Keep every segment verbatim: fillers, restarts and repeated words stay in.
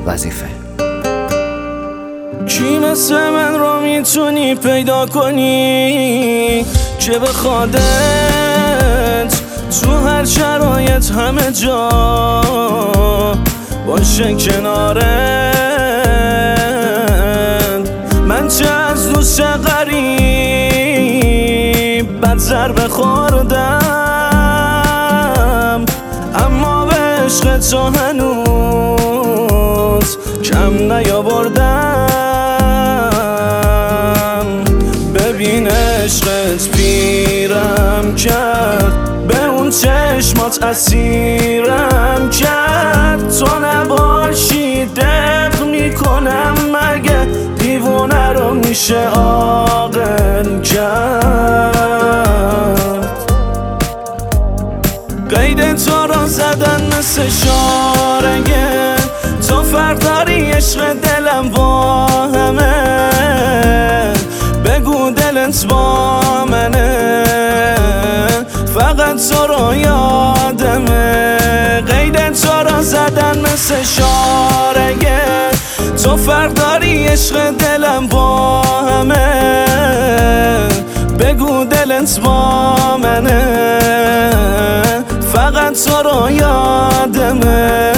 وظیفه. کی مثل من رو میتونی پیدا کنی که بخوادت تو هر شرایط همه جا باشه کنارت؟ من چه از دوست غریب بد ضربه خوردم، اما به عشق تو هنوز کم نیاوردم. ببین عشقت پیرم کرد، به اون چشمات اسیرم کرد. تو نباشی دق میکنم، مگه دیوونه رو میشه عاقل کرد؟ قید تو رو زدن مثل شارگه، تو فرق داری عشق دلم واهمه. بگو دلت با منه، فقط تو رو یادمه. قید تو رو زدن مثل شارگه، تو فرق داری عشق دلم با همه. بگو دلت با منه، فقط تو رو یادمه.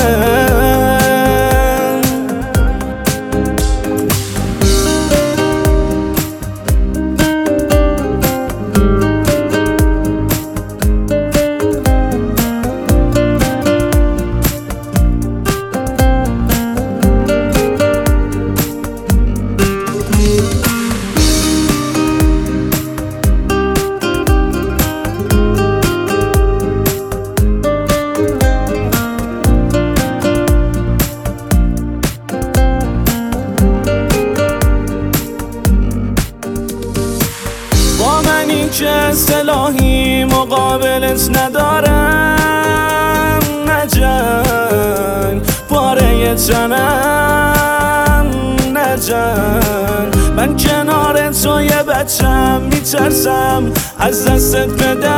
که اصطلاحی مقابلت ندارم، نه جنگ پاره تنم، نه جنگ. من کنار تو یه بچم، میترسم از دستت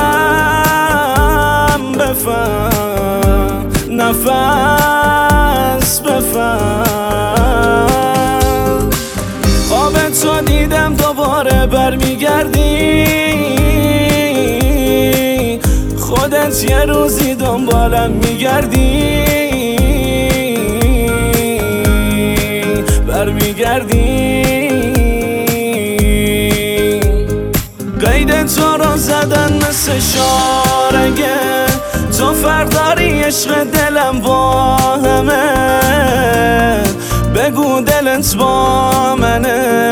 بدم. بفهم نفس بفهم، خواب تو دیدم دوباره برمیگردی. خودت یه روزی دنبالم میگردی، برمیگردی. قید تو رو زدن مثل شارگه، تو فرق داری عشق دلم واهمه. بگو دلت با منه،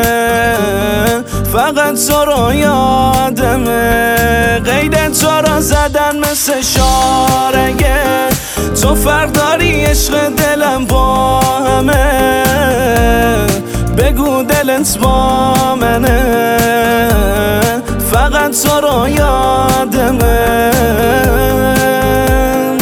فقط تو رو یادمه. قید تو رو زدن مثل شارگه، تو فرق داری عشق دلم با همه. بگو دلت با منه، فقط تو رو یادمه.